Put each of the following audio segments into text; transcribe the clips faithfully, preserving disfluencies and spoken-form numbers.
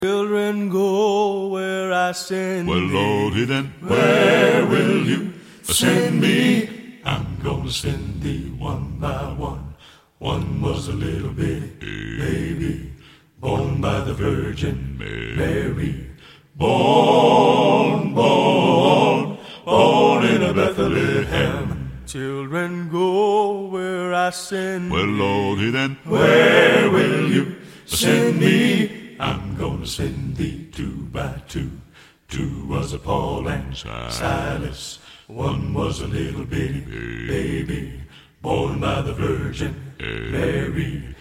Children, go where I send Well, thee. Lordy, then Where will you send me? I'm gonna send thee one by one. One was a little bitty baby, born by the Virgin Mary. Born, born, born in a Bethlehem. Children, go where I send Well, thee. Lordy, then Where will you send me? I'm gonna send thee two by two. Two was a Paul and Silas. One was a little bitty baby, born by the Virgin Mary.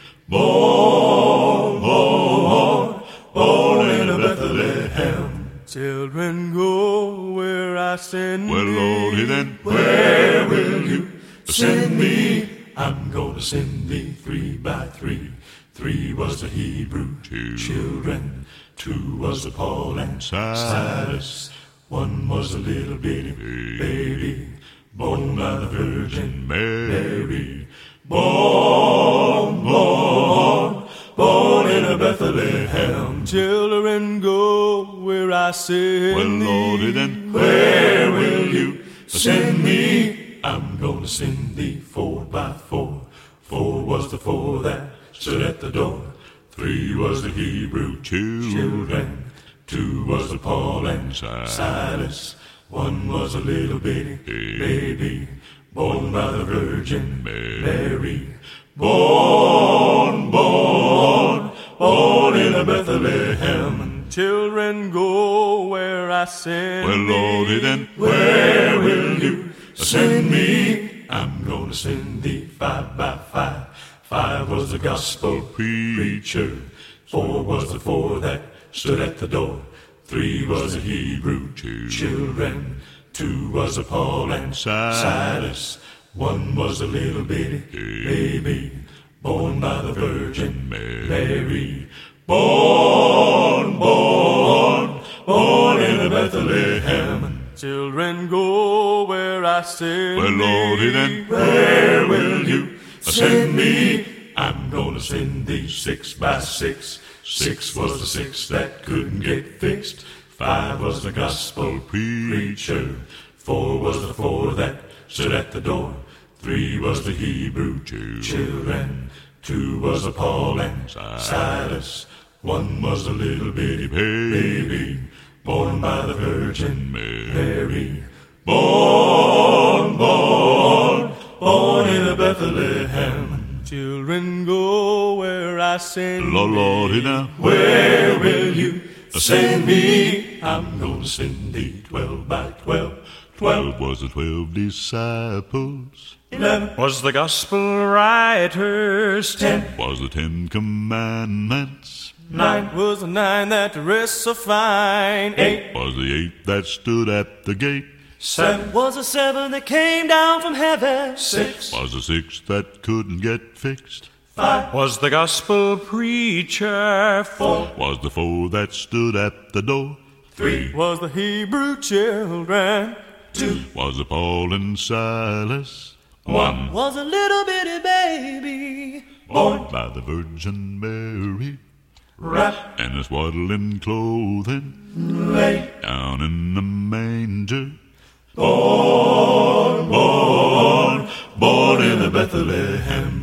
Born, born, born in a Bethlehem. Children, go where I send Well, thee. Lordy, then Where will you send me? I'm gonna send thee three by three. Three was the Hebrew children. Two was the Paul and Silas. One was a little bitty baby, born by the Virgin Mary. Born, born, born in a Bethlehem. Children, go where I send Well, thee. Lordy, then Where will you send me? I'm gonna send thee four by four. Four was the four that stood at the door. Three was the Hebrew children. Two was the Paul and Silas. One was a little bitty baby, born by the Virgin Mary. Born, born, born in a Bethlehem. Children, go where I send Well, Lordy, thee. then Where will you send me? I'm gonna send thee five by five. Five was the gospel preacher. Four was the four that stood at the door. Three was the Hebrew children. Two was the Paul and Silas. One was a little bitty baby, born by the Virgin Mary. Born, born, born in a Bethlehem. Children, go where I send Well, Lordy, thee. then Where will you send me? I'm gonna send thee six by six. Six was the six that couldn't get fixed. Five was the gospel preacher. Four was the four that stood at the door. Three was the Hebrew children. Two was the Paul and Silas. One was a little bitty baby, born by the Virgin Mary. Born, born, born in a Bethlehem. Children, go where I send Lord, Lordy, thee. now Where will you send me? I'm gonna send thee twelve by twelve. Twelve was the twelve disciples. Eleven was the gospel writers. Ten Was the Ten Commandments. Nine was the nine that rest so fine. Eight Was the eight that stood at the gate. Seven was the seven that came down from heaven. Six Was the six that couldn't get fixed. Five was the gospel preacher. Four Was the four that stood at the door. Three was the Hebrew children. Two Was the Paul and Silas. One was a little bitty baby, born By the Virgin Mary. wrapped And his swaddling clothing lay. down in the manger. Born, born, born in a Bethlehem.